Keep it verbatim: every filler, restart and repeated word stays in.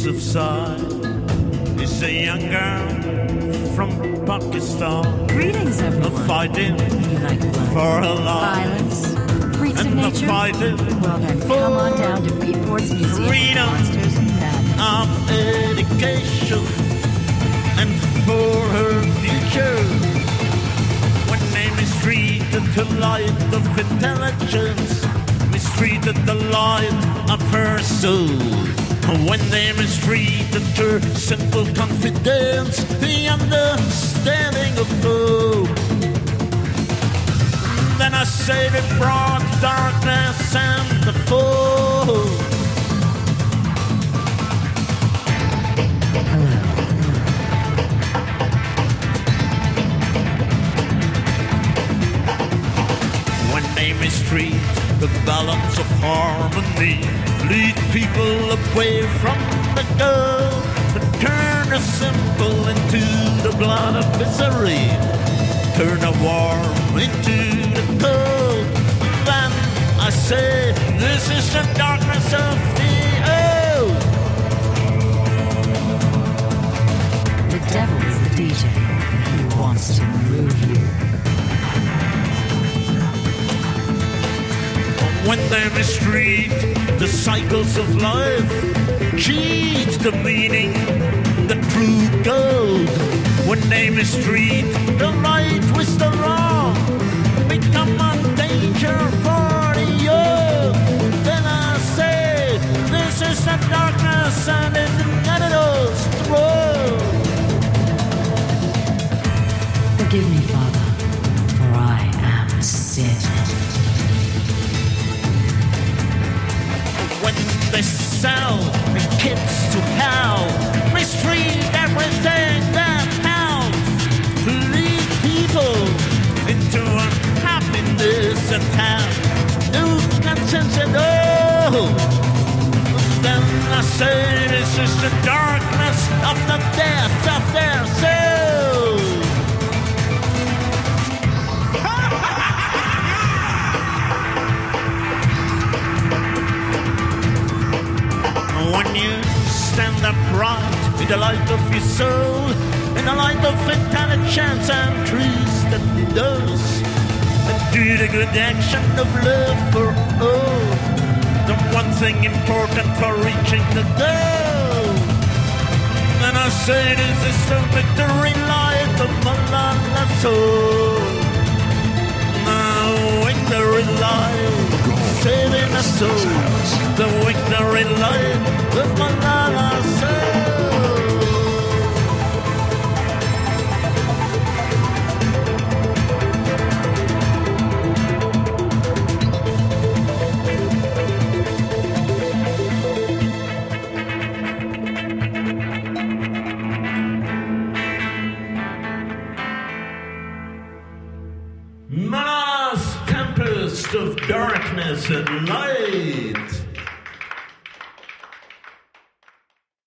Yusufzai is a young girl from Pakistan. Greetings, everyone. Fighting You like blood, for her life. violence, freaks of And the nature? fighting Well then, for come on down to Beatport's Museum freedom of Monsters and Madness. of education and for her future. When they mistreated the light of intelligence, mistreated the light of her soul. When they mistreated her simple confidence, the understanding of hope. Then I say they brought darkness and the fall. When they mistreat the balance of harmony, lead people away from the goal, and turn the simple into the blood of misery, turn the warm into the cold. Then I say, this is the darkness of the old. The devil is the D J. He wants to move you. When they mistreat the cycles of life, cheat the meaning, the true gold. When they mistreat the right with the wrong, become a danger for the young. Then I say, this is the darkness and it never through. Forgive me, Father, for I am sin. When they sell the kids to hell, mistreat everything that counts, lead people into unhappiness and have no conscience at all. Then I say this is the darkness of the death of their soul. When you stand upright in the light of your soul, in the light of intelligence and truth that knows, and do the good action of love for all, the one thing important for reaching the goal. And I say this is the victory light of Malala soul. Now victory light, saving a soul. The victory light of Malala soul. Malala's tempest of darkness and light.